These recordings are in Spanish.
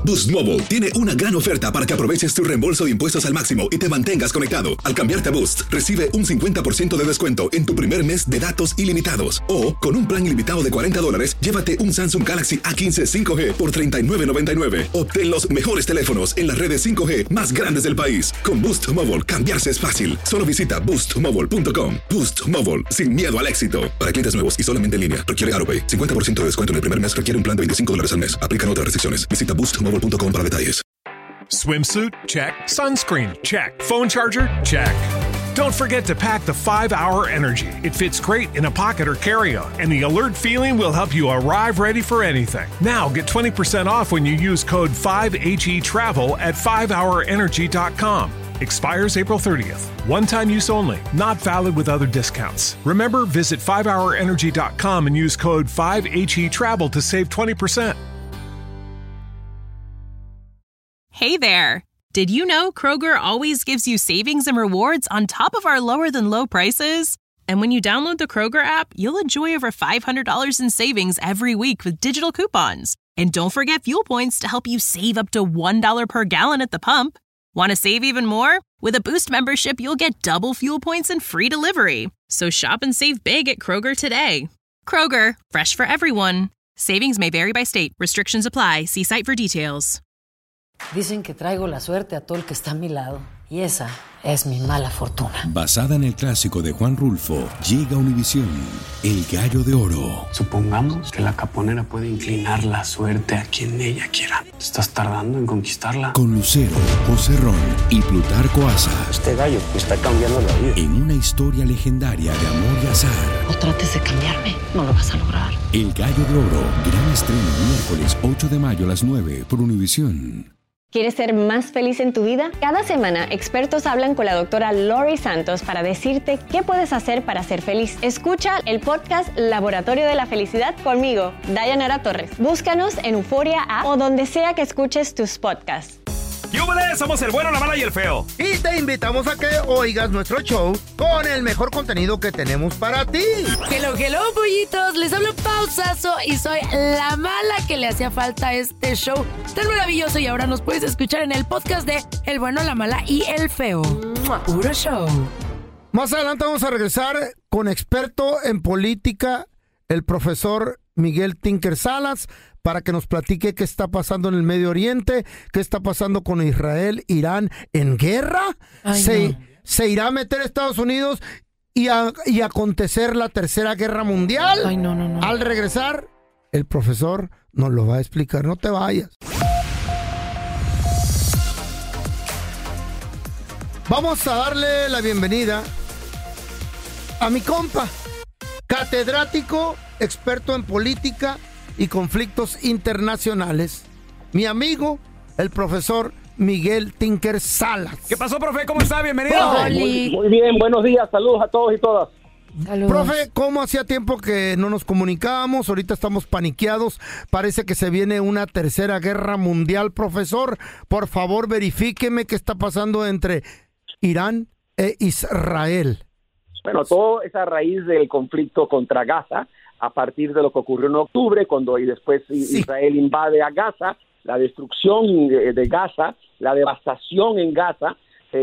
Boost Mobile tiene una gran oferta para que aproveches tu reembolso de impuestos al máximo y te mantengas conectado. Al cambiarte a Boost, recibe un 50% de descuento en tu primer mes de datos ilimitados. O, con un plan ilimitado de $40, llévate un Samsung Galaxy A15 5G por $39.99. Obtén los mejores teléfonos en las redes 5G más grandes del país. Con Boost Mobile, cambiarse es fácil. Solo visita boostmobile.com. Boost Mobile, sin miedo al éxito. Para clientes nuevos y solamente en línea, requiere AroPay. 50% de descuento en el primer mes requiere un plan de $25 al mes. Aplican otras restricciones. Visita boostmobile.com para detalles. Swimsuit? Check. Sunscreen? Check. Phone charger? Check. Don't forget to pack the 5-Hour Energy. It fits great in a pocket or carry-on, and the alert feeling will help you arrive ready for anything. Now get 20% off when you use code 5HETRAVEL at 5hourenergy.com. Expires April 30th. One-time use only. Not valid with other discounts. Remember, visit 5hourenergy.com and use code 5HETRAVEL to save 20%. Hey there! Did you know Kroger always gives you savings and rewards on top of our lower-than-low prices? And when you download the Kroger app, you'll enjoy over $500 in savings every week with digital coupons. And don't forget fuel points to help you save up to $1 per gallon at the pump. Want to save even more? With a Boost membership, you'll get double fuel points and free delivery. So shop and save big at Kroger today. Kroger, fresh for everyone. Savings may vary by state. Restrictions apply. See site for details. Dicen que traigo la suerte a todo el que está a mi lado. Y esa es mi mala fortuna. Basada en el clásico de Juan Rulfo, llega Univisión, El Gallo de Oro. Supongamos que la caponera puede inclinar la suerte a quien ella quiera. ¿Estás tardando en conquistarla? Con Lucero, José Ron y Plutarco Asa. Este gallo me está cambiando la vida. En una historia legendaria de amor y azar. No trates de cambiarme, no lo vas a lograr. El Gallo de Oro, gran estreno miércoles 8 de mayo a las 9 por Univisión. ¿Quieres ser más feliz en tu vida? Cada semana, expertos hablan con la doctora Lori Santos para decirte qué puedes hacer para ser feliz. Escucha el podcast Laboratorio de la Felicidad conmigo, Dayanara Torres. Búscanos en Euforia App o donde sea que escuches tus podcasts. ¡Yúbales! Somos el bueno, la mala y el feo. Y te invitamos a que oigas nuestro show con el mejor contenido que tenemos para ti. Hello, pollitos. Les hablo Pausazo y soy la mala que le hacía falta a este show tan maravilloso. Y ahora nos puedes escuchar en el podcast de El bueno, la mala y el feo. Puro show. Más adelante vamos a regresar con experto en política, el profesor Miguel Tinker Salas, para que nos platique qué está pasando en el Medio Oriente, qué está pasando con Israel, Irán, en guerra. ¿Se irá a meter Estados Unidos y acontecer la Tercera Guerra Mundial? Ay, no. Al regresar, el profesor nos lo va a explicar. No te vayas. Vamos a darle la bienvenida a mi compa, catedrático, experto en política y conflictos internacionales, mi amigo, el profesor Miguel Tinker Salas. ¿Qué pasó, profe? ¿Cómo está? Bienvenido. Muy bien, buenos días, saludos a todos y todas. Saludos. Profe, ¿cómo hacía tiempo que no nos comunicábamos? Ahorita estamos paniqueados, parece que se viene una Tercera Guerra Mundial. Profesor, por favor, verifíqueme qué está pasando entre Irán e Israel. Bueno, todo es a raíz del conflicto contra Gaza, a partir de lo que ocurrió en octubre, cuando y después Israel invade a Gaza, la destrucción de Gaza, la devastación en Gaza.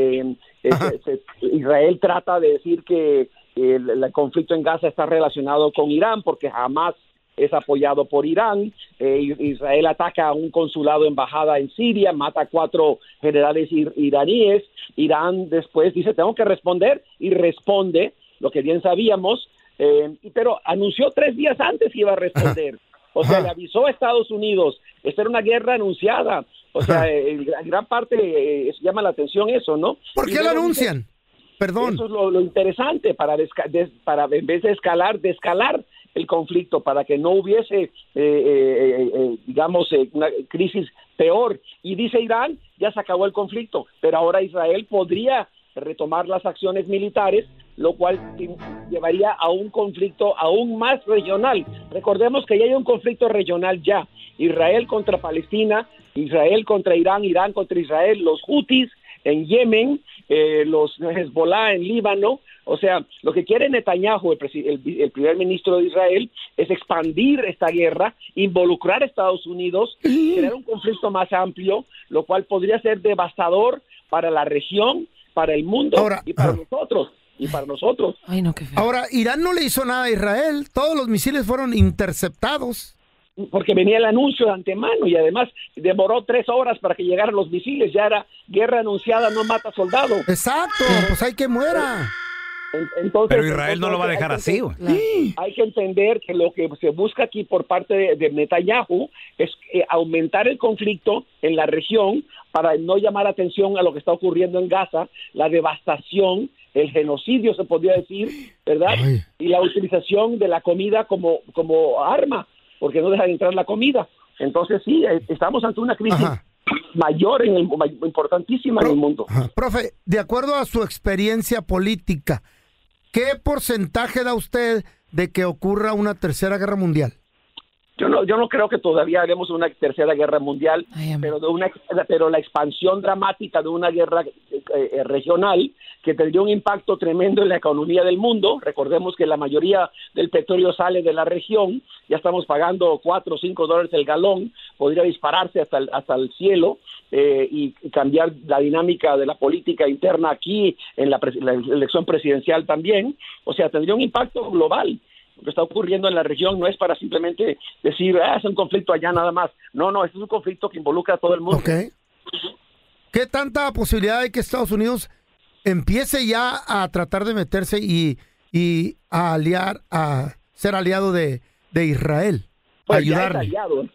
Israel trata de decir que el conflicto en Gaza está relacionado con Irán, porque jamás es apoyado por Irán. Israel ataca a un consulado, embajada en Siria, mata a 4 generales iraníes. Irán después dice, tengo que responder, y responde, lo que bien sabíamos, pero anunció 3 días antes que iba a responder. O sea, le avisó a Estados Unidos. Esta era una guerra anunciada. O sea, en gran parte llama la atención eso, ¿no? ¿Por qué lo anuncian? Perdón. Eso es lo interesante, para en vez de escalar, descalar el conflicto, para que no hubiese, una crisis peor. Y dice Irán, ya se acabó el conflicto, pero ahora Israel podría retomar las acciones militares, lo cual llevaría a un conflicto aún más regional. Recordemos que ya hay un conflicto regional ya. Israel contra Palestina, Israel contra Irán, Irán contra Israel, los Hutis en Yemen, los Hezbollah en Líbano. O sea, lo que quiere Netanyahu, el primer ministro de Israel, es expandir esta guerra, involucrar a Estados Unidos, crear un conflicto más amplio, lo cual podría ser devastador para la región, para el mundo y para nosotros. Ay, no, qué feo. Ahora, Irán no le hizo nada a Israel. Todos los misiles fueron interceptados. Porque venía el anuncio de antemano y además demoró 3 horas para que llegaran los misiles. Ya era guerra anunciada, no mata soldado. Exacto, pues hay que muera. Pero Israel no lo va a dejar así, güey. Hay que entender que lo que se busca aquí por parte de Netanyahu es aumentar el conflicto en la región para no llamar atención a lo que está ocurriendo en Gaza, la devastación, el genocidio, se podría decir, ¿verdad? Ay. Y la utilización de la comida como arma, porque no deja de entrar la comida. Entonces sí, estamos ante una crisis mayor, importantísima en el mundo. Profe, de acuerdo a su experiencia política, ¿qué porcentaje da usted de que ocurra una tercera guerra mundial? Yo no creo que todavía haremos una tercera guerra mundial, pero la expansión dramática de una guerra regional que tendría un impacto tremendo en la economía del mundo. Recordemos que la mayoría del petróleo sale de la región, ya estamos pagando $4 o $5 el galón, podría dispararse hasta el cielo y cambiar la dinámica de la política interna aquí en la elección presidencial también. O sea, tendría un impacto global. Lo que está ocurriendo en la región no es para simplemente decir, es un conflicto allá nada más. No, este es un conflicto que involucra a todo el mundo. Okay. ¿Qué tanta posibilidad hay que Estados Unidos empiece ya a tratar de meterse y a ser aliado de Israel? Pues ayudarle.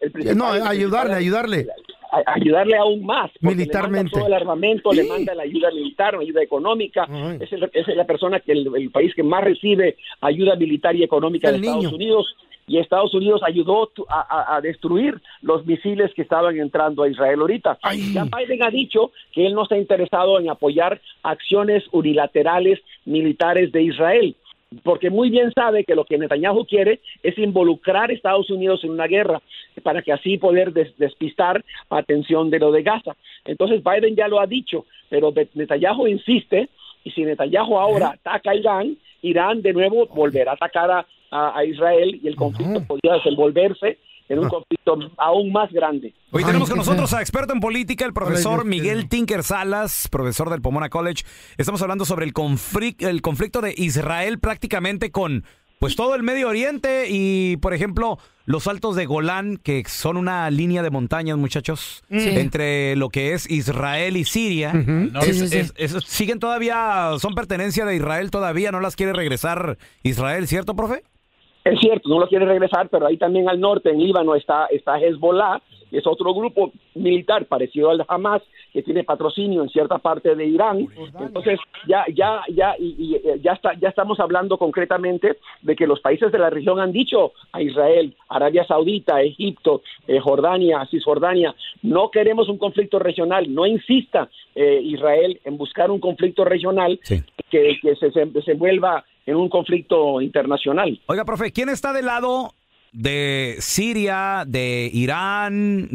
Ayudarle aún más. Militarmente. Le manda todo el armamento, le manda la ayuda militar, ayuda económica. Es la persona el país que más recibe ayuda militar y económica de Estados Unidos. Y Estados Unidos ayudó a destruir los misiles que estaban entrando a Israel ahorita. Ya Biden ha dicho que él no está interesado en apoyar acciones unilaterales militares de Israel, porque muy bien sabe que lo que Netanyahu quiere es involucrar a Estados Unidos en una guerra para que así poder despistar atención de lo de Gaza. Entonces Biden ya lo ha dicho, pero Netanyahu insiste, y si Netanyahu ahora ataca a Irán de nuevo volverá a atacar a Israel y el conflicto podría desenvolverse en un conflicto aún más grande. Hoy tenemos con nosotros a experto en política, el profesor Miguel Tinker Salas, profesor del Pomona College. Estamos hablando sobre el conflicto de Israel prácticamente con pues todo el Medio Oriente y, por ejemplo, los Altos de Golán, que son una línea de montañas, muchachos, entre lo que es Israel y Siria. ¿Siguen todavía, son pertenencia de Israel todavía? ¿No las quiere regresar Israel, cierto, profe? Es cierto, no lo quiere regresar, pero ahí también al norte, en Líbano, está Hezbollah, que es otro grupo militar parecido al Hamas, que tiene patrocinio en cierta parte de Irán. Entonces, ya estamos hablando concretamente de que los países de la región han dicho a Israel, Arabia Saudita, Egipto, Jordania, Cisjordania, no queremos un conflicto regional, no insista Israel en buscar un conflicto regional que se desenvuelva en un conflicto internacional. Oiga, profe, ¿quién está del lado de Siria, de Irán,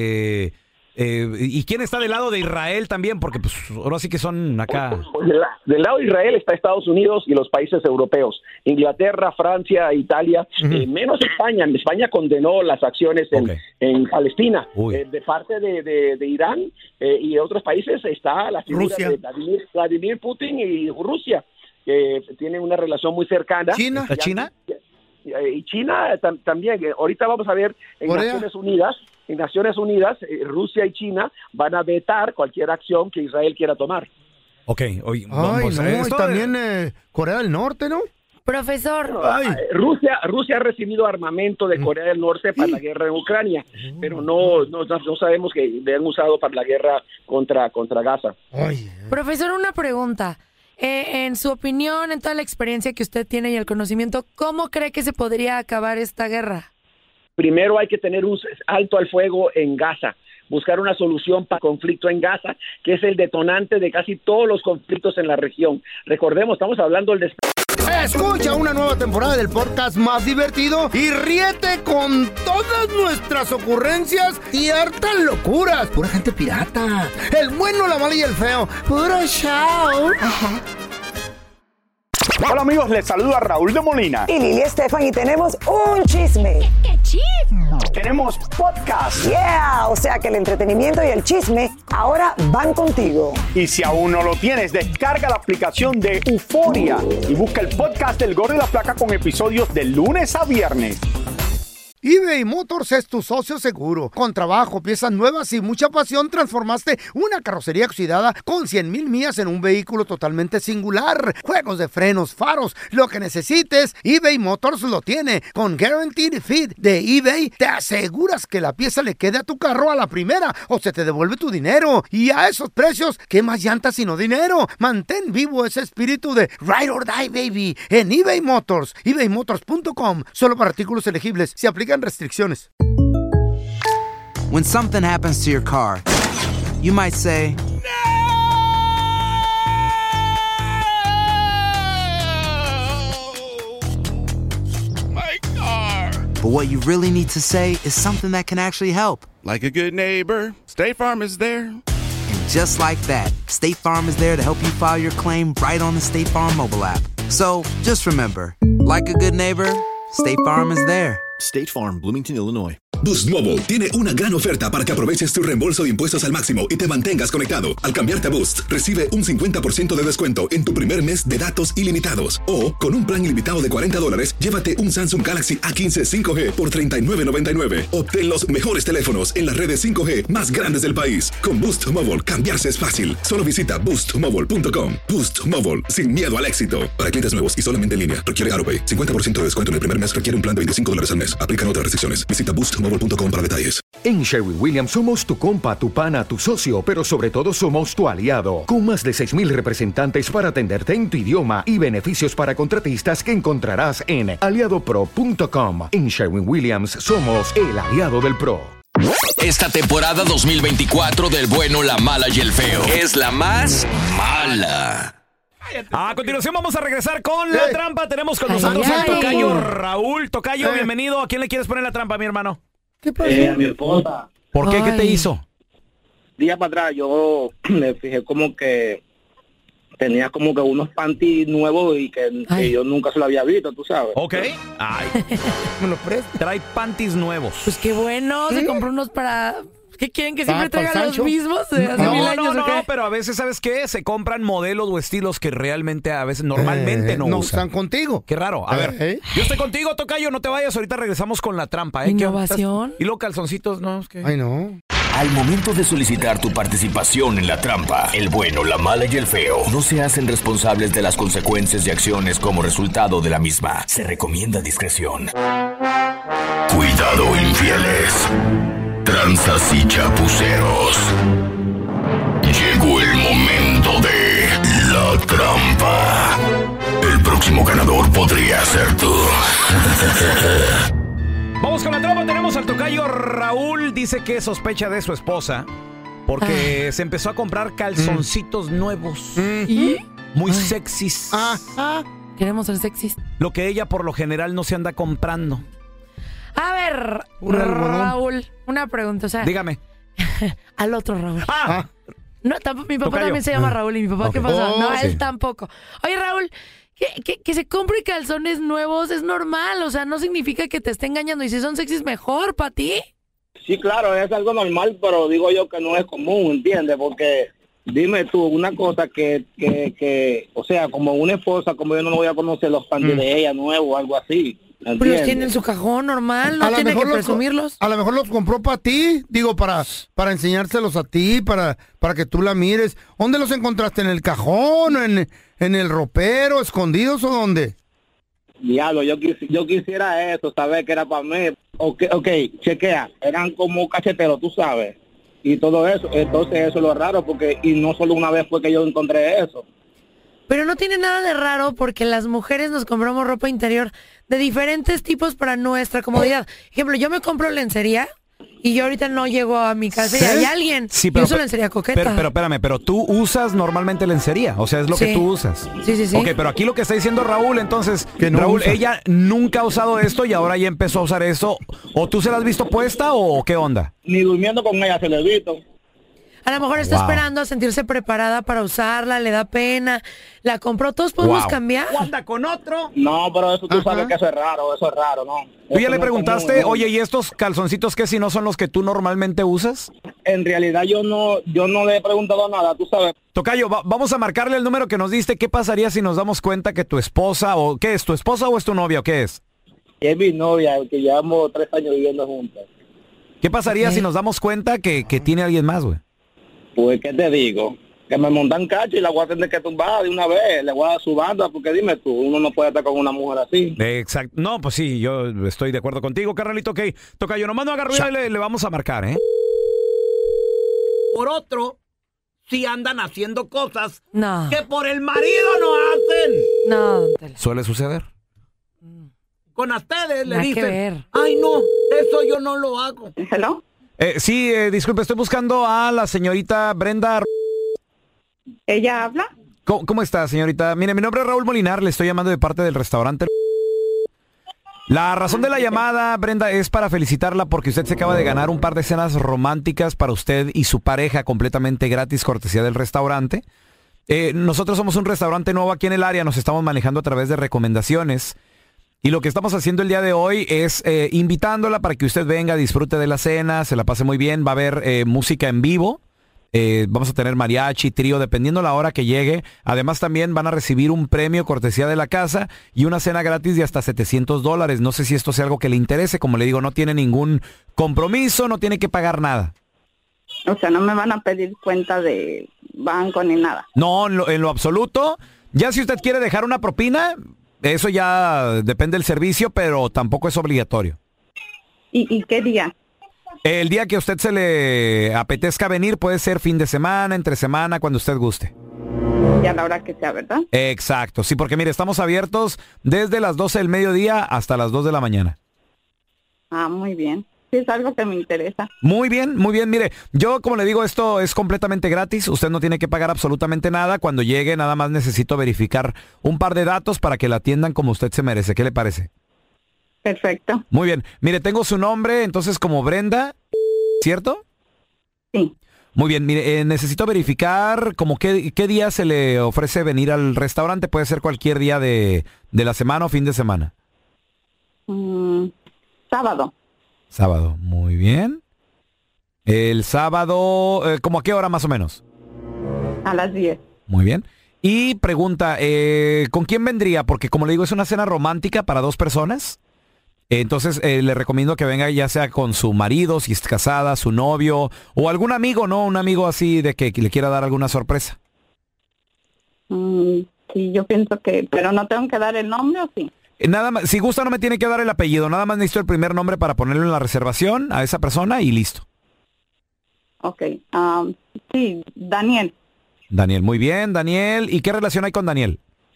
y quién está del lado de Israel también? Porque pues ahora sí que son acá. Del lado de Israel está Estados Unidos y los países europeos, Inglaterra, Francia, Italia, menos España. España condenó las acciones en Palestina. De parte de Irán y otros países está la figura de Vladimir Putin y Rusia, que tienen una relación muy cercana. ¿China? Y China también. Ahorita vamos a ver en Naciones Unidas, Rusia y China van a vetar cualquier acción que Israel quiera tomar. Y también Corea del Norte, ¿no? Profesor. Rusia ha recibido armamento de Corea del Norte para la guerra en Ucrania, pero no sabemos que le han usado para la guerra contra Gaza. Profesor, una pregunta. En su opinión, en toda la experiencia que usted tiene y el conocimiento, ¿cómo cree que se podría acabar esta guerra? Primero hay que tener un alto al fuego en Gaza, buscar una solución para el conflicto en Gaza, que es el detonante de casi todos los conflictos en la región. Recordemos, estamos hablando del Escucha una nueva temporada del podcast más divertido y ríete con todas nuestras ocurrencias y hartas locuras. Pura gente pirata. El bueno, la mala y el feo. Puro show. Ajá. Hola amigos, les saluda Raúl de Molina y Lili Estefan y tenemos un chisme. ¿Qué chisme? Tenemos podcast. Yeah, o sea que el entretenimiento y el chisme ahora van contigo. Y si aún no lo tienes, descarga la aplicación de Euforia y busca el podcast del Gordo y la Flaca con episodios de lunes a viernes. eBay Motors es tu socio seguro. Con trabajo, piezas nuevas y mucha pasión, transformaste una carrocería oxidada con 100,000 millas en un vehículo totalmente singular. Juegos de frenos, faros, lo que necesites, eBay Motors lo tiene. Con Guaranteed Fit de eBay, te aseguras que la pieza le quede a tu carro a la primera o se te devuelve tu dinero. Y a esos precios, ¿qué más llantas sino dinero? Mantén vivo ese espíritu de Ride or Die, baby, en eBay Motors. ebaymotors.com. Solo para artículos elegibles. Se aplica restricciones. When something happens to your car, you might say, "No! My car!" But what you really need to say is something that can actually help. Like a good neighbor, State Farm is there. And just like that, State Farm is there to help you file your claim right on the State Farm mobile app. So, just remember, like a good neighbor, State Farm is there. State Farm, Bloomington, Illinois. Boost Mobile tiene una gran oferta para que aproveches tu reembolso de impuestos al máximo y te mantengas conectado. Al cambiarte a Boost, recibe un 50% de descuento en tu primer mes de datos ilimitados. O, con un plan ilimitado de $40, llévate un Samsung Galaxy A15 5G por $39.99. Obtén los mejores teléfonos en las redes 5G más grandes del país. Con Boost Mobile, cambiarse es fácil. Solo visita boostmobile.com. Boost Mobile, sin miedo al éxito. Para clientes nuevos y solamente en línea, requiere AutoPay. 50% de descuento en el primer mes requiere un plan de $25 al mes. Aplican otras restricciones. Visita boostmobile.com para detalles. En Sherwin-Williams somos tu compa, tu pana, tu socio, pero sobre todo somos tu aliado. Con más de 6,000 representantes para atenderte en tu idioma y beneficios para contratistas que encontrarás en aliadopro.com. En Sherwin-Williams somos el aliado del pro. Esta temporada 2024 del Bueno, la Mala y el Feo es la más mala. A continuación vamos a regresar con la trampa. Tenemos con nosotros al tocayo Raúl. Tocayo, bienvenido. ¿A quién le quieres poner la trampa, mi hermano? ¿Qué pasó? A mi esposa. ¿Por qué? ¿Qué te hizo? Días para atrás yo me fijé como que tenía como que unos panties nuevos y que yo nunca se lo había visto, tú sabes. Ok. Ay. Me lo presto. Trae panties nuevos. Pues qué bueno, se compró unos para... ¿Qué quieren? ¿Que siempre traigan los mismos? No, pero a veces, ¿sabes qué? Se compran modelos o estilos que realmente a veces normalmente no usan. están contigo. Qué raro. A ver, yo estoy contigo, tocayo, no te vayas. Ahorita regresamos con la trampa. ¿Innovación? Y los calzoncitos, no, es que... Ay, no. Al momento de solicitar tu participación en la trampa, el bueno, la mala y el feo no se hacen responsables de las consecuencias y acciones como resultado de la misma. Se recomienda discreción. Cuidado, infieles. Tranzas y chapuceros. Llegó el momento de la trampa. El próximo ganador podría ser tú. Vamos con la trampa. Tenemos al tocayo Raúl. Dice que sospecha de su esposa porque se empezó a comprar calzoncitos nuevos. ¿Y? Muy sexys. Queremos ser sexys. Lo que ella por lo general no se anda comprando. A ver, Raúl, una pregunta, o sea... Dígame. Al otro Raúl. No, mi papá tocayo. También se llama Raúl. ¿Y mi papá qué pasó? No, él tampoco. Oye, Raúl, que se compre calzones nuevos es normal. O sea, no significa que te esté engañando. Y si son sexys, mejor para ti. Sí, claro, es algo normal, pero digo yo que no es común, ¿entiendes? Porque... Dime tú, una cosa que, o sea, como una esposa, como yo no voy a conocer los panties de ella nuevos o algo así. ¿Entiendes? Pero los tiene en su cajón normal, no tiene que presumirlos. A lo mejor los compró para ti, digo, para enseñárselos a ti, para que tú la mires. ¿Dónde los encontraste? ¿En el cajón? ¿En el ropero? ¿Escondidos o dónde? Diablo, yo quisiera eso, saber que era para mí. Ok, chequea, eran como cacheteros, tú sabes. Y todo eso, entonces eso es lo raro, porque y no solo una vez fue que yo encontré eso. Pero no tiene nada de raro porque las mujeres nos compramos ropa interior de diferentes tipos para nuestra comodidad. Ejemplo, yo me compro lencería y yo ahorita no llego a mi casa y hay alguien, Sí, yo uso lencería coqueta. Pero espérame, pero tú usas normalmente lencería, o sea, es lo que tú usas. Sí. Ok, pero aquí lo que está diciendo Raúl, entonces, Que no Raúl, usa. ella nunca ha usado esto y ahora ya empezó a usar esto. ¿O tú se la has visto puesta o qué onda? Ni durmiendo con ella se lo he visto. A lo mejor está Wow. esperando a sentirse preparada para usarla, le da pena, la compró, todos podemos Wow. cambiar. ¿Anda con otro? No, pero eso tú sabes que eso es raro, ¿no? Tú ya Eso le no es preguntaste, común, oye, ¿y estos calzoncitos qué si no son los que tú normalmente usas? En realidad yo no le he preguntado nada, tú sabes. Tocayo, vamos a marcarle el número que nos diste. ¿Qué pasaría si nos damos cuenta que tu esposa, o qué es, tu esposa o es tu novia o qué es? Es mi novia, que llevamos 3 años viviendo juntos. ¿Qué pasaría si nos damos cuenta que tiene alguien más, güey? Pues, ¿qué te digo? Que me montan cacho y la voy a tener que tumbar de una vez, le voy a dar su banda, porque dime tú, uno no puede estar con una mujer así. Exacto. No, pues sí, yo estoy de acuerdo contigo, carnalito. Ok, Tocayo, nomás no haga ruido y le vamos a marcar, ¿eh? Por otro, si andan haciendo cosas No. que por el marido no hacen. No, Suele suceder. Con ustedes le Nada que dicen, ver. ay no, eso yo no lo hago. ¿Hello? Sí, disculpe, estoy buscando a la señorita Brenda. ¿Ella habla? ¿Cómo está, señorita? Mire, mi nombre es Raúl Molinar, le estoy llamando de parte del restaurante. La razón de la llamada, Brenda, es para felicitarla porque usted se acaba de ganar un par de cenas románticas para usted y su pareja completamente gratis, cortesía del restaurante. Nosotros somos un restaurante nuevo aquí en el área, nos estamos manejando a través de recomendaciones. Y lo que estamos haciendo el día de hoy es invitándola para que usted venga, disfrute de la cena, se la pase muy bien, va a haber música en vivo. Vamos a tener mariachi, trío, dependiendo la hora que llegue. Además también van a recibir un premio cortesía de la casa y una cena gratis de hasta $700. No sé si esto sea algo que le interese. Como le digo, no tiene ningún compromiso, no tiene que pagar nada. O sea, no me van a pedir cuenta de banco ni nada. No, en lo absoluto. Ya si usted quiere dejar una propina, eso ya depende del servicio, pero tampoco es obligatorio. ¿Y qué día? El día que a usted se le apetezca venir puede ser fin de semana, entre semana, cuando usted guste. Y a la hora que sea, ¿verdad? Exacto, sí, porque mire, estamos abiertos desde las 12 del mediodía hasta las 2 de la mañana. Ah, muy bien. Sí, es algo que me interesa. Muy bien, mire, yo como le digo, esto es completamente gratis, usted no tiene que pagar absolutamente nada, cuando llegue nada más necesito verificar un par de datos para que la atiendan como usted se merece, ¿qué le parece? Perfecto. Muy bien, mire, tengo su nombre, entonces como Brenda, ¿cierto? Sí. Muy bien, mire, necesito verificar como qué día se le ofrece venir al restaurante, puede ser cualquier día de la semana o fin de semana. Sábado. Sábado, muy bien. El sábado, ¿cómo a qué hora más o menos? A las 10. Muy bien. Y pregunta, ¿con quién vendría? Porque como le digo, es una cena romántica para 2 personas. Entonces le recomiendo que venga ya sea con su marido, si es casada, su novio, o algún amigo, ¿no? Un amigo así de que le quiera dar alguna sorpresa. Sí, yo pienso que... ¿Pero no tengo que dar el nombre o sí? Nada más, si gusta no me tiene que dar el apellido, nada más necesito el primer nombre para ponerlo en la reservación a esa persona y listo. Ok. Sí, Daniel. Daniel, muy bien, Daniel. ¿Y qué relación hay con Daniel?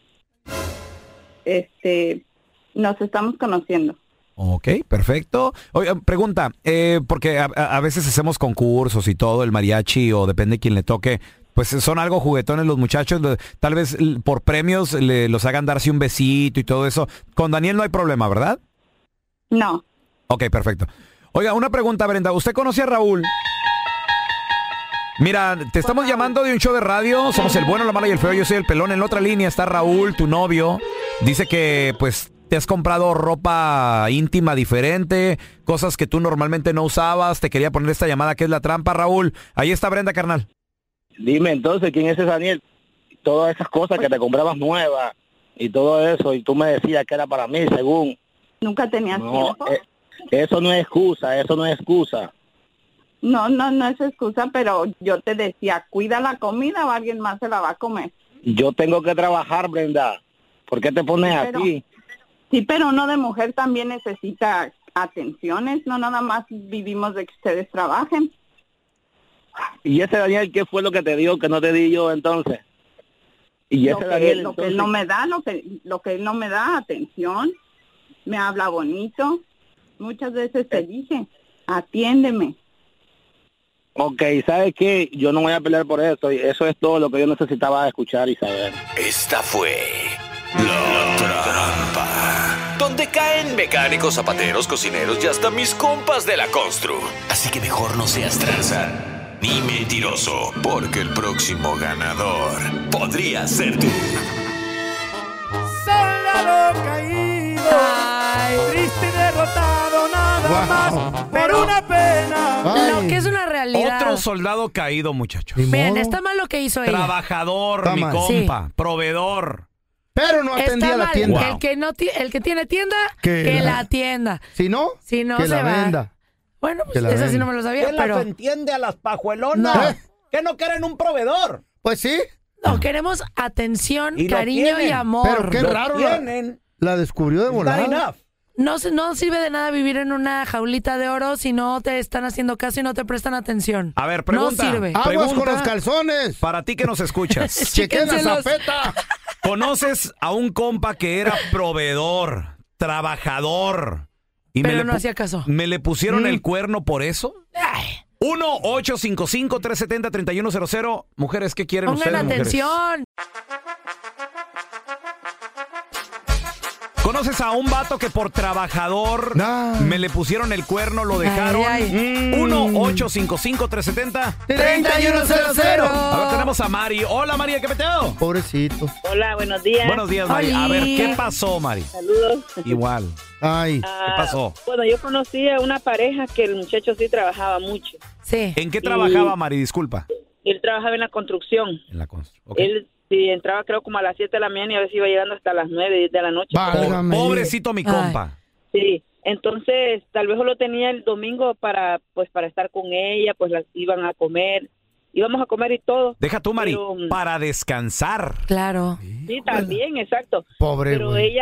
Nos estamos conociendo. Ok, perfecto. Oye, pregunta, porque a veces hacemos concursos y todo, el mariachi o depende de quién le toque, pues son algo juguetones los muchachos, tal vez por premios los hagan darse un besito y todo eso. Con Daniel no hay problema, ¿verdad? No. Ok, perfecto. Oiga, una pregunta, Brenda, ¿usted conoce a Raúl? Mira, te estamos llamando de un show de radio, somos el bueno, la mala y el feo, yo soy el pelón, en la otra línea está Raúl, tu novio, dice que pues te has comprado ropa íntima diferente, cosas que tú normalmente no usabas, te quería poner esta llamada que es la trampa, Raúl, ahí está Brenda, carnal. Dime entonces, ¿quién es ese Daniel? Todas esas cosas que te comprabas nuevas y todo eso, y tú me decías que era para mí, según. ¿Nunca tenías tiempo? Eso no es excusa, eso no es excusa. No es excusa, pero yo te decía, cuida la comida o alguien más se la va a comer. Yo tengo que trabajar, Brenda. ¿Por qué te pones así? Sí, pero uno de mujer también necesita atenciones, no nada más vivimos de que ustedes trabajen. ¿Y ese Daniel qué fue lo que te dio que no te di yo entonces? Y ese Daniel lo que él no me da, lo que él no me da, atención, me habla bonito, muchas veces te dije. Atiéndeme. Ok, ¿sabes qué? Yo no voy a pelear por eso. Y eso es todo lo que yo necesitaba escuchar y saber. Esta fue La Trampa, donde caen mecánicos, zapateros, cocineros y hasta mis compas de la constru. Así que mejor no seas tranza ni mentiroso, porque el próximo ganador podría ser tú. Soldado caído, triste y derrotado nada más, pero una pena. Lo que es una realidad. Otro soldado caído, muchachos. Bien, está mal lo que hizo ella. Trabajador, Está mi mal. compa, proveedor. Pero no atendía Está la mal. tienda. El que tiene tienda, Que que la- la atienda. Si no, Si no, que se la va. venda. Bueno, pues Que la esa sí venda. no me lo sabía, ¿Quién pero las entiende a las pajuelonas? ¿Que no quieren un proveedor? Pues sí. no, queremos atención, Y lo cariño y tienen. amor. Pero qué Lo raro tienen. la descubrió de Not volada. enough. No sirve de nada vivir en una jaulita de oro si no te están haciendo caso y no te prestan atención. A ver, pregunta. No sirve. Aguas Pregunta. con los calzones. Para ti que nos escuchas. Chequen la Chéquenselos. zapeta. ¿Conoces a un compa que era proveedor, trabajador? Y Pero no pu- hacía caso. ¿Me le pusieron el cuerno por eso? 1-855-370-3100. Mujeres, ¿qué quieren Pongan ustedes, mujeres? atención. ¿Conoces a un vato que por trabajador me le pusieron el cuerno, lo dejaron? Ay, 1-855-370-3100. A ver, tenemos a Mari. Hola, María, ¿qué peteo? Pobrecito. Hola, buenos días. Buenos días, Mari. A ver, Oli. ¿qué pasó, Mari? Saludos. Igual. Ay. ¿Qué pasó? Bueno, yo conocí a una pareja que el muchacho sí trabajaba mucho. Sí. ¿En qué trabajaba, Mari? Disculpa. Él trabajaba en la construcción. En la construcción. Él sí, entraba creo como a las 7 de la mañana y a veces iba llegando hasta las 9, 10 de la noche. Válgame. Pobrecito mi compa. Sí, entonces tal vez lo tenía el domingo para estar con ella, pues íbamos a comer y todo. Deja tú, Mari, Pero, para descansar. Claro. sí, también, exacto. Pobre, Pero güey.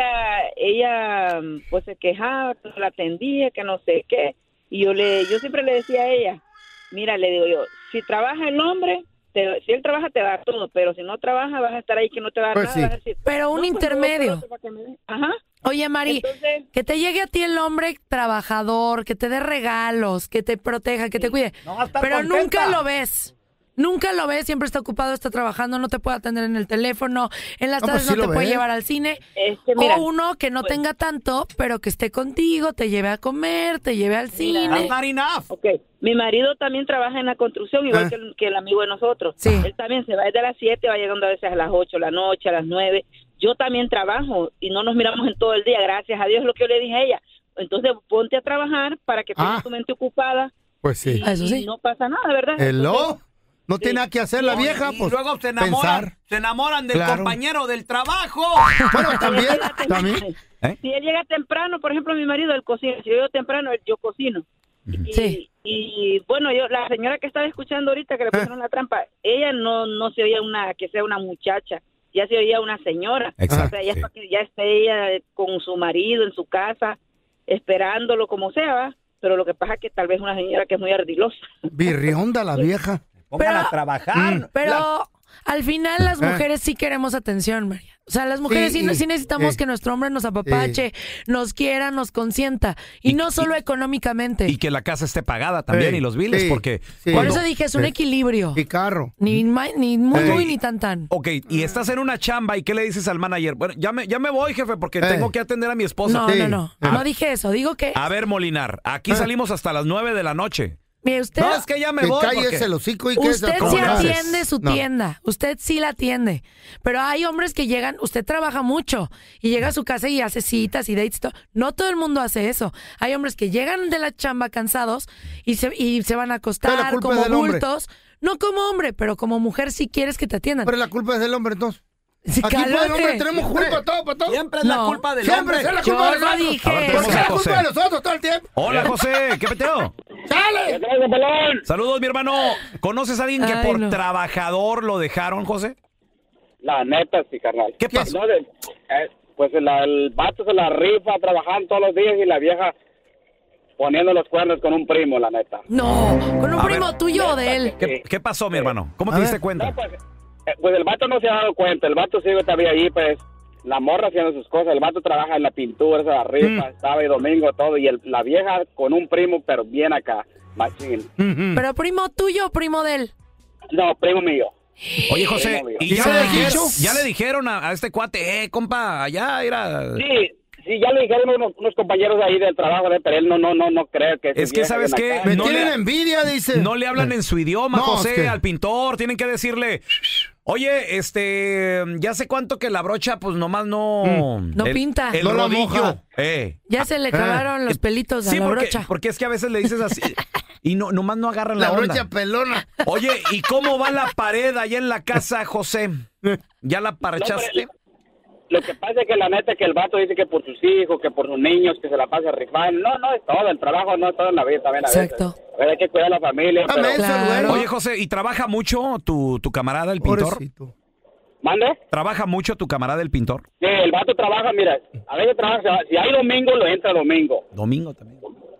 ella pues se quejaba, que no la atendía, que no sé qué. Y yo siempre le decía a ella, mira, le digo yo, si trabaja el hombre, si él trabaja te va a dar todo, pero si no trabaja vas a estar ahí que no te va a dar Pues nada. sí. Vas a decir, Pero un "No, pues, intermedio. yo para que me dé". Ajá. Oye, Mari, Entonces, que te llegue a ti el hombre trabajador, que te dé regalos, que te proteja, que te cuide. No va a estar Pero contenta. nunca lo ves. Nunca lo ves, siempre está ocupado, está trabajando, no te puede atender en el teléfono, en las No, pues tardes sí no te lo puede ves. llevar al cine. es que mira, O uno que no pues- tenga tanto, pero que esté contigo, te lleve a comer, te lleve al cine. That's not enough. ok, mi marido también trabaja en la construcción, igual que el amigo de nosotros. Sí. Él también se va desde las 7, va llegando a veces a las 8 de la noche, a las 9. Yo también trabajo y no nos miramos en todo el día, gracias a Dios, es lo que yo le dije a ella. Entonces ponte a trabajar para que tengas tu mente ocupada Pues sí. Eso sí. y no pasa nada, ¿verdad? Hello. Entonces, No tiene nada que hacer la vieja, Y pues. luego se pensar. enamoran del Claro. compañero del trabajo. Bueno, también. Si él llega temprano, por ejemplo, mi marido, él cocina. Si yo llego temprano, yo cocino. Sí. Y bueno, la señora que estaba escuchando ahorita que le pusieron la trampa, ella no se oía que sea una muchacha, ya se oía una señora. Exacto, O sea, ya sí. es para que ya esté ella con su marido en su casa, esperándolo como sea, ¿va? Pero lo que pasa es que tal vez una señora que es muy ardilosa. Birrionda la vieja. Pongan Pero- a trabajar. Pero al final las mujeres sí queremos atención, María. O sea, las mujeres sí necesitamos que nuestro hombre nos apapache, nos quiera, nos consienta. Y no solo económicamente. Y que la casa esté pagada también y los biles, porque... Por cuando- eso dije, es un equilibrio. Y carro. Ni muy, muy, ni tan tan. Ok, y estás en una chamba y ¿qué le dices al manager? Bueno, ya me voy, jefe, porque tengo que atender a mi esposa. No. No dije eso. Digo que... A ver, Molinar, aquí salimos hasta las 9 de la noche. Mire, usted... No, es que ya me Que voy. cállese porque- el hocico y que Usted ¿cómo sí le haces? atiende su No. tienda, usted sí la atiende, pero hay hombres que llegan, usted trabaja mucho y llega a su casa y hace citas y dates y todo. No todo el mundo hace eso. Hay hombres que llegan de la chamba cansados y se van a Pero la acostar culpa como es del hombre. bultos. No como hombre, pero como mujer sí quieres que te atiendan. Pero la culpa es del hombre, entonces. Sí, Aquí por el cálmate. hombre tenemos culpa todo, para todo. Siempre es la No. culpa del Siempre hombre. es la Yo culpa de no nosotros. dije A ver, eso. tenemos Porque a es la culpa José. de nosotros todo el tiempo. Hola, José, ¿qué peteo? ¡Sale! Saludos, mi hermano. ¿Conoces a alguien que Ay, por no. trabajador lo dejaron, José? La neta, sí, carnal. ¿Qué pasó? No, pues el vato se la rifa trabajando todos los días y la vieja poniendo los cuernos con un primo, la neta. No, con un A primo ver. tuyo o de él. ¿Qué pasó, mi hermano? ¿Cómo A te ver. diste cuenta? Pues el vato no se ha dado cuenta, el vato sigue todavía ahí, pues, la morra haciendo sus cosas, el vato trabaja en la pintura, la rifa, sábado y domingo, todo, y la vieja con un primo, pero bien acá, machín. ¿Pero primo tuyo o primo de él? No, primo mío. Oye, José, ¿y ya le dijeron a este cuate, compa, allá era... Sí, ya le dijeron unos compañeros ahí del trabajo, pero él no cree que... Es que, ¿sabes qué? Me tienen envidia, dice. No le hablan en su idioma, José, al pintor. Tienen que decirle, oye, ya sé cuánto que la brocha, pues nomás no... No pinta. El no rodillo. Ya se le acabaron los pelitos a la brocha. Porque es que a veces le dices así y nomás no agarran la onda. La brocha pelona. Oye, ¿y cómo va la pared allá en la casa, José? ¿Ya la parchaste? Lo que pasa es que la neta que el vato dice que por sus hijos, que por sus niños, que se la pasa rifando. No es todo, el trabajo no es todo en la vida también a veces. Exacto. A ver, hay que cuidar a la familia. Oye, José, ¿y trabaja mucho tu camarada el pintor? Pobrecito. ¿Mande? ¿Trabaja mucho tu camarada el pintor? Sí, el vato trabaja, mira, a veces trabaja, si hay domingo, lo entra domingo. Domingo también.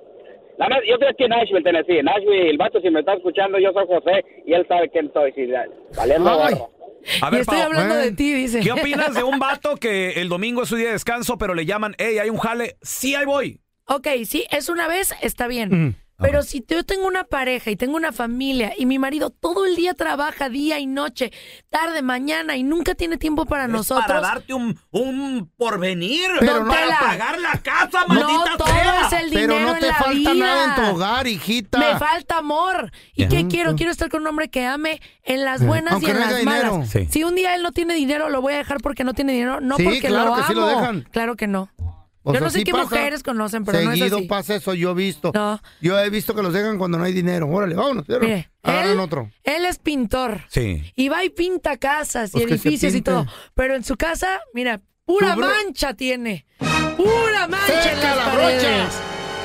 Yo estoy aquí en Nashville, Tennessee. Nashville, el vato, si me está escuchando, yo soy José, y él sabe quién soy. Si valiendo gorro. A ver, y estoy hablando de ti, dice. ¿Qué opinas de un vato que el domingo es su día de descanso, pero le llaman, hay un jale? Sí, ahí voy. Ok, sí, es una vez, está bien. Pero si yo tengo una pareja y tengo una familia y mi marido todo el día trabaja día y noche, tarde, mañana y nunca tiene tiempo para nosotros. Para darte un porvenir. Pero para pagar la casa, maldita no todo sea. es el dinero. Pero no te en la falta vida. nada en tu hogar, hijita. Me falta amor. ¿Y qué quiero? Quiero estar con un hombre que ame en las buenas aunque y en no haya las malas. dinero. Sí. Si un día él no tiene dinero, lo voy a dejar porque no tiene dinero, no Sí, porque claro lo que amo. sí lo dejan. Claro que no. O Yo sea, no sé sí qué pasa. mujeres conocen, pero no es Seguido así. pasa eso, yo he visto. No. Yo he visto que los dejan cuando no hay dinero. Órale, vámonos. Mire, agarran otro. Él es pintor. Sí. Y va y pinta casas Pues y que se edificios y pinte. todo. Pero en su casa, mira, pura mancha tiene. Pura mancha en ¡Seca las la paredes.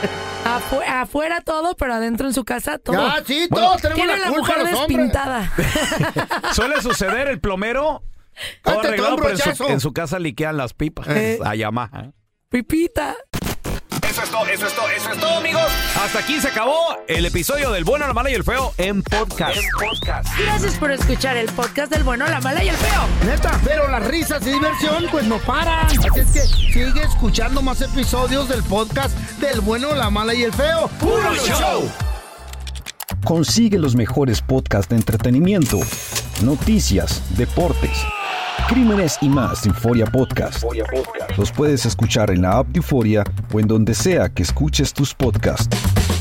Afuera todo, pero adentro en su casa todo. Ya, sí, todos tenemos tiene la la culpa mujer los hombres. despintada. Suele suceder, el plomero todo Cállate, arreglado, un pero brochazo. en su casa liquean las pipas a Yamaha. Pipita. Eso es todo, amigos. Hasta aquí se acabó el episodio del Bueno, la Mala y el Feo en podcast. Gracias por escuchar el podcast del Bueno, la Mala y el Feo. Neta, pero las risas y diversión pues no paran. Así es que sigue escuchando más episodios del podcast del Bueno, la Mala y el Feo. ¡Puro show! Consigue los mejores podcasts de entretenimiento, noticias, deportes, crímenes y más de Euforia Podcast. Los puedes escuchar en la app de Euforia o en donde sea que escuches tus podcasts.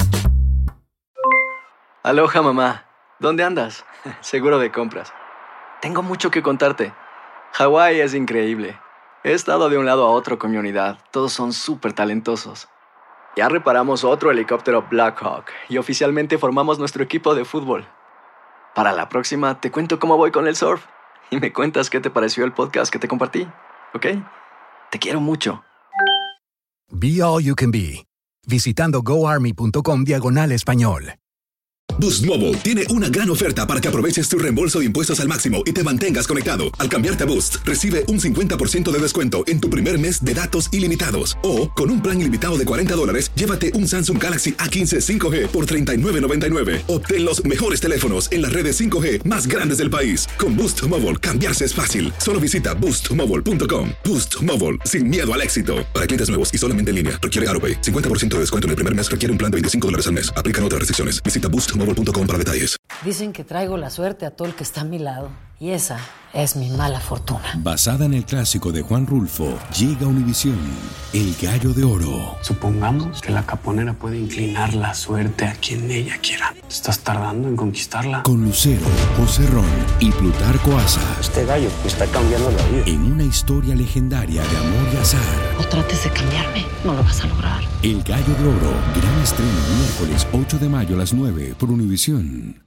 Aloha, mamá. ¿Dónde andas? Seguro de compras. Tengo mucho que contarte. Hawái es increíble. He estado de un lado a otro con mi unidad. Todos son súper talentosos. Ya reparamos otro helicóptero Blackhawk y oficialmente formamos nuestro equipo de fútbol. Para la próxima te cuento cómo voy con el surf y me cuentas qué te pareció el podcast que te compartí, ¿ok? Te quiero mucho. Be All You Can Be, visitando goarmy.com/español. Boost Mobile tiene una gran oferta para que aproveches tu reembolso de impuestos al máximo y te mantengas conectado. Al cambiarte a Boost, recibe un 50% de descuento en tu primer mes de datos ilimitados. O, con un plan ilimitado de $40, llévate un Samsung Galaxy A15 5G por $39.99. Obtén los mejores teléfonos en las redes 5G más grandes del país. Con Boost Mobile, cambiarse es fácil. Solo visita boostmobile.com. Boost Mobile, sin miedo al éxito. Para clientes nuevos y solamente en línea, requiere AutoPay. 50% de descuento en el primer mes requiere un plan de $25 al mes. Aplican otras restricciones. Visita boostmobile.com para detalles. Dicen que traigo la suerte a todo el que está a mi lado. Y esa es mi mala fortuna. Basada en el clásico de Juan Rulfo, llega Univisión, El Gallo de Oro. Supongamos que la caponera puede inclinar la suerte a quien ella quiera. ¿Estás tardando en conquistarla? Con Lucero, José Ron y Plutarco Asa. Este gallo me está cambiando la vida. En una historia legendaria de amor y azar. No trates de cambiarme, no lo vas a lograr. El Gallo de Oro, gran estreno miércoles 8 de mayo a las 9 por Univisión.